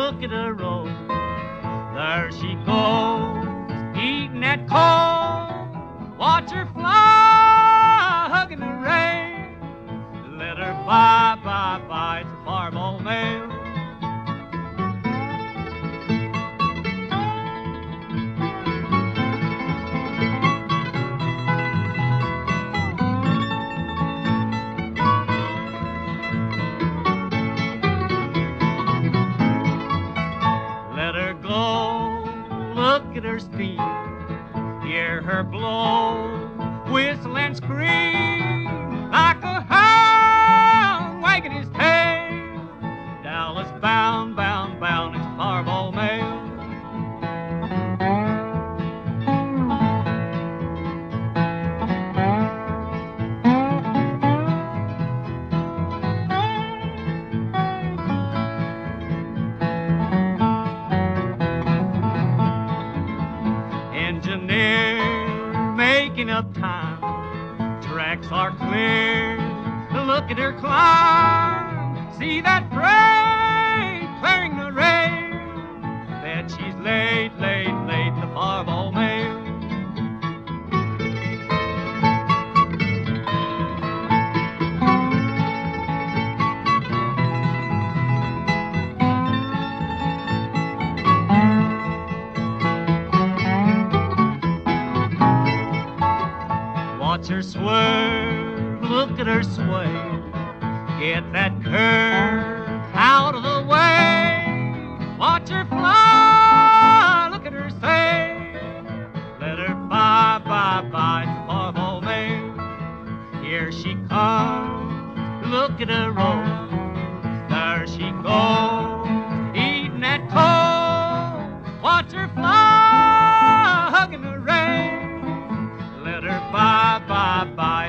look at her roll. There she goes, eating that coal. Watch her fly, hugging the rain. Let her bye, bye, bye, it's a farm old mail. Look at her speed, hear her blow, whistle and scream like a hound wagging his tail. Dallas bound, bound, bound, it's Parvo mail. Engineer making up time, tracks are clear. Look at her climb, see that freight clearing the rail. Bet she's late, late, late, the Parvo mail. Watch her swerve, look at her sway. Get that curve out of the way. Watch her fly, look at her say. Let her bye, bye, bye, it's Parvo mail. Here she comes, look at her roll. There she goes, eating that coal. Watch her fly, hugging the rain. Let her bye, bye, bye.